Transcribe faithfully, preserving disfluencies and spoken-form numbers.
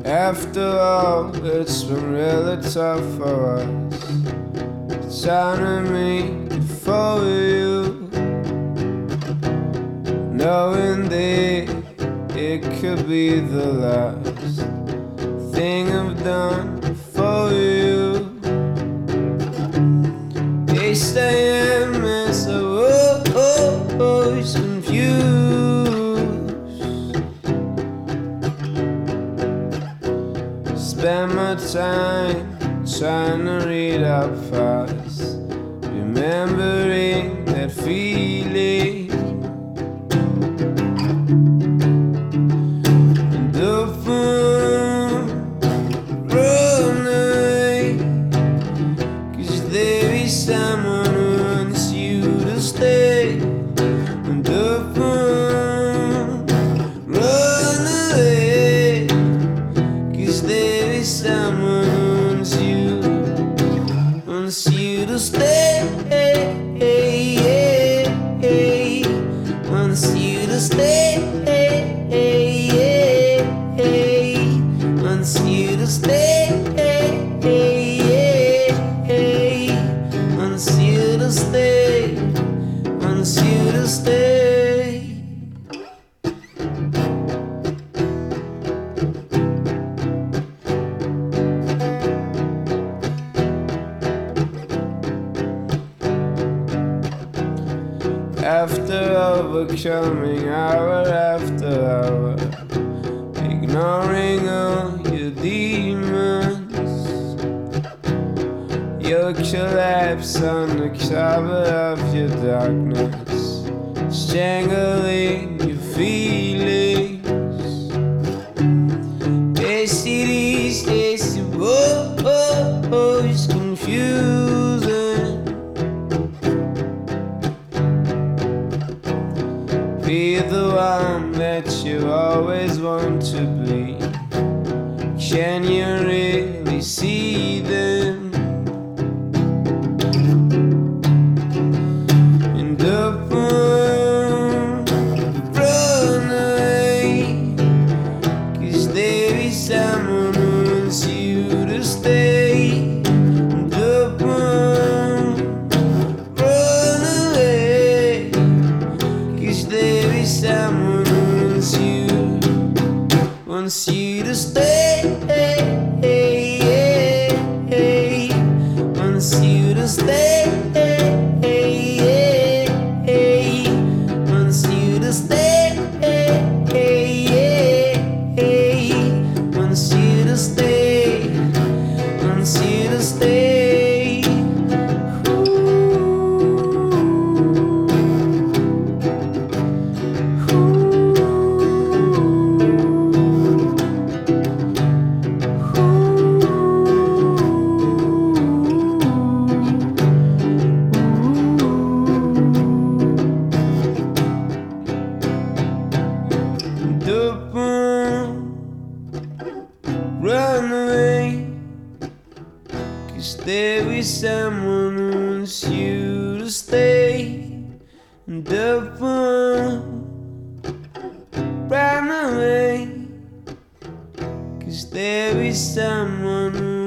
After all, it's been really tough for us, trying to make it for you, knowing that it could be the last thing I've done for you. They say I'm so always confused. Spend my time trying to read up fast, remembering that feeling. And the phone run away, 'cause there is someone who wants you to stay. And the phone run away, 'cause there is someone who wants you, wants you to stay, wants you to stay, wants you to stay, wants you to stay, wants you to stay. After overcoming hour after hour, ignoring all your demons, you'll collapse on the cover of your darkness, strangling your feelings. They see these days always confusing. Be the one that you always want to be. Can you really see them? In the phone run away, 'cause there is someone who wants you to stay. In the phone run away, 'cause there is someone who wants you, wants you to stay, wants you to stay, wants you to stay, wants you to stay, wants you to stay. The phone run away, 'cause there is someone who wants you to stay. The phone run away, 'cause there is someone who